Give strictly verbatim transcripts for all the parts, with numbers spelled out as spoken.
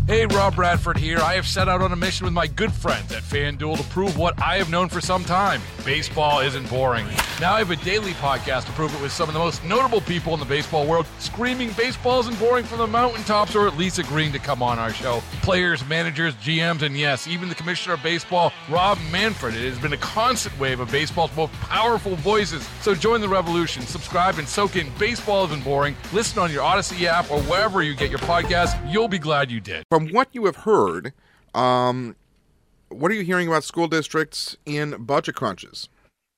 Hey, Rob Bradford here. I have set out on a mission with my good friends at FanDuel to prove what I have known for some time. Baseball isn't boring. Now I have a daily podcast to prove it with some of the most notable people in the baseball world, screaming baseball isn't boring from the mountaintops, or at least agreeing to come on our show. Players, managers, G Ms, and yes, even the commissioner of baseball, Rob Manfred. It has been a constant wave of baseball's most powerful voices. So join the revolution. Subscribe and soak in Baseball Isn't Boring. Listen on your Odyssey app or wherever you get your podcasts. You'll be glad you did. From what you have heard, um, what are you hearing about school districts in budget crunches?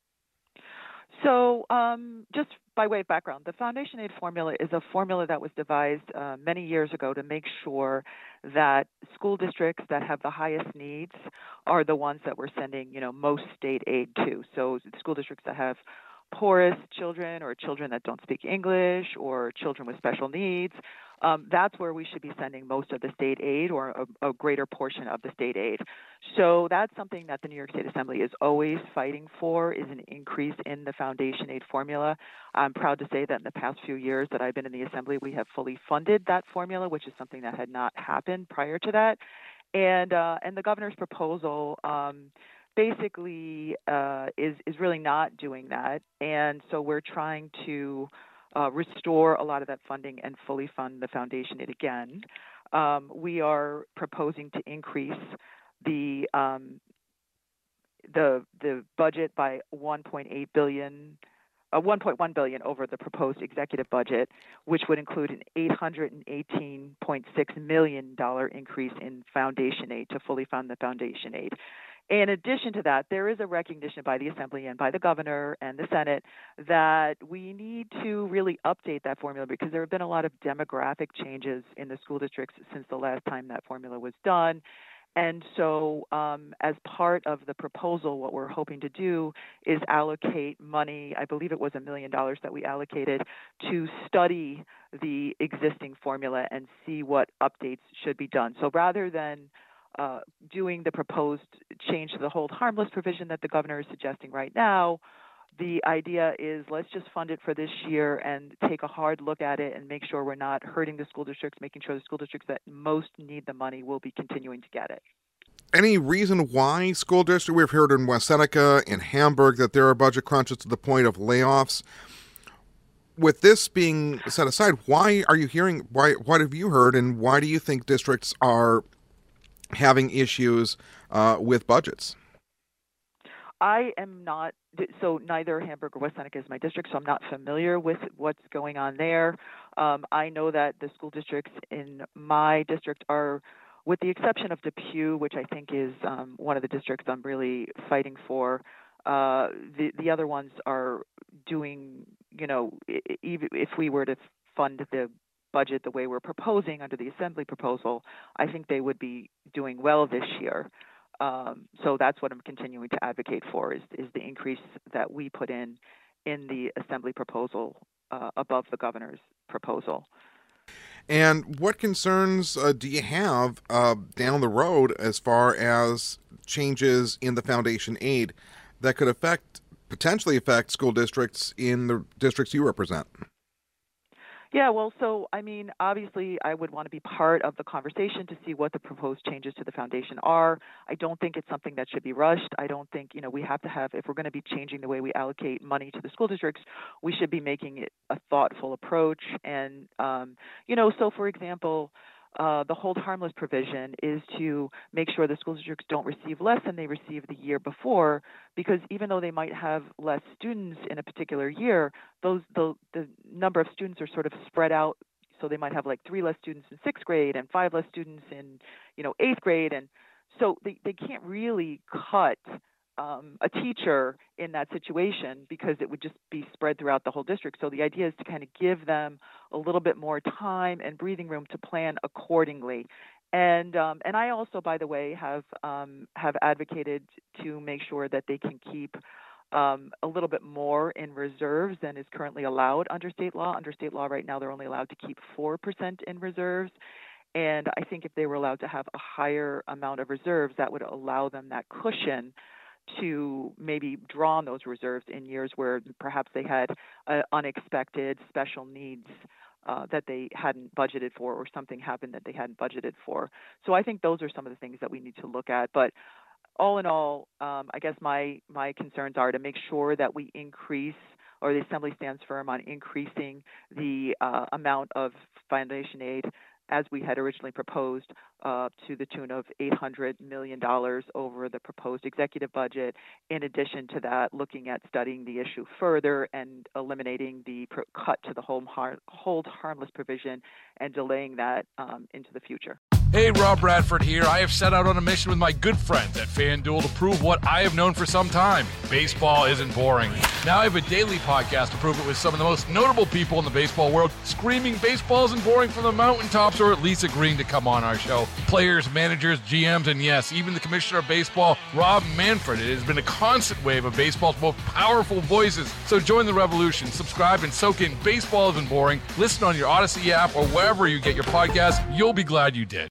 So um, just by way of background, the Foundation Aid formula is a formula that was devised uh, many years ago to make sure that school districts that have the highest needs are the ones that we're sending, you know, most state aid to. So school districts that have poorest children or children that don't speak English or children with special needs, um, that's where we should be sending most of the state aid or a, a greater portion of the state aid. So that's something that the New York State Assembly is always fighting for, is an increase in the Foundation Aid formula. I'm proud to say that in the past few years that I've been in the Assembly, we have fully funded that formula, which is something that had not happened prior to that. And uh, and the governor's proposal um, basically uh, is is really not doing that, and so we're trying to uh, restore a lot of that funding and fully fund the Foundation Aid again. Um, we are proposing to increase the um, the the budget by one point eight billion. Uh, one point one billion dollars over the proposed executive budget, which would include an eight hundred eighteen point six million dollars increase in Foundation Aid to fully fund the Foundation Aid. In addition to that, there is a recognition by the Assembly and by the governor and the Senate that we need to really update that formula because there have been a lot of demographic changes in the school districts since the last time that formula was done. And so um, as part of the proposal, what we're hoping to do is allocate money, I believe it was a million dollars that we allocated, to study the existing formula and see what updates should be done. So rather than uh, doing the proposed change to the hold harmless provision that the governor is suggesting right now, the idea is let's just fund it for this year and take a hard look at it and make sure we're not hurting the school districts, making sure the school districts that most need the money will be continuing to get it. Any reason why school districts, we've heard in West Seneca, in Hamburg, that there are budget crunches to the point of layoffs. With this being set aside, why are you hearing, why, what have you heard, and why do you think districts are having issues uh, with budgets? I am not, so neither Hamburg or West Seneca is my district, so I'm not familiar with what's going on there. Um, I know that the school districts in my district are, with the exception of Depew, which I think is um, one of the districts I'm really fighting for, uh, the, the other ones are doing, you know, even if we were to fund the budget the way we're proposing under the Assembly proposal, I think they would be doing well this year. Um, so that's what I'm continuing to advocate for is, is the increase that we put in in the Assembly proposal uh, above the governor's proposal. And what concerns uh, do you have uh, down the road as far as changes in the Foundation Aid that could affect, potentially affect school districts in the districts you represent? Yeah, well, so, I mean, obviously, I would want to be part of the conversation to see what the proposed changes to the foundation are. I don't think it's something that should be rushed. I don't think, you know, we have to have, if we're going to be changing the way we allocate money to the school districts, we should be making it a thoughtful approach. And, um, you know, so, for example, Uh, the hold harmless provision is to make sure the school districts don't receive less than they received the year before, because even though they might have less students in a particular year, those the, the number of students are sort of spread out. So they might have like three less students in sixth grade and five less students in, you know, eighth grade. And so they, they can't really cut um, a teacher in that situation because it would just be spread throughout the whole district. So the idea is to kind of give them a little bit more time and breathing room to plan accordingly. And um, and I also, by the way, have um, have advocated to make sure that they can keep um, a little bit more in reserves than is currently allowed under state law. Under state law right now, they're only allowed to keep four percent in reserves. And I think if they were allowed to have a higher amount of reserves, that would allow them that cushion to maybe draw on those reserves in years where perhaps they had uh, unexpected special needs uh, that they hadn't budgeted for, or something happened that they hadn't budgeted for. So I think those are some of the things that we need to look at. But all in all, um, I guess my, my concerns are to make sure that we increase, or the Assembly stands firm on increasing the uh, amount of foundation aid as we had originally proposed, uh, to the tune of eight hundred million dollars over the proposed executive budget. In addition to that, looking at studying the issue further and eliminating the pro- cut to the hold, har- hold harmless provision and delaying that um, into the future. Hey, Rob Bradford here. I have set out on a mission with my good friends at FanDuel to prove what I have known for some time. Baseball isn't boring. Now I have a daily podcast to prove it with some of the most notable people in the baseball world, screaming baseball isn't boring from the mountaintops, or at least agreeing to come on our show. Players, managers, G Ms, and yes, even the Commissioner of Baseball, Rob Manfred. It has been a constant wave of baseball's most powerful voices. So join the revolution. Subscribe and soak in Baseball Isn't Boring. Listen on your Odyssey app or wherever you get your podcasts. You'll be glad you did.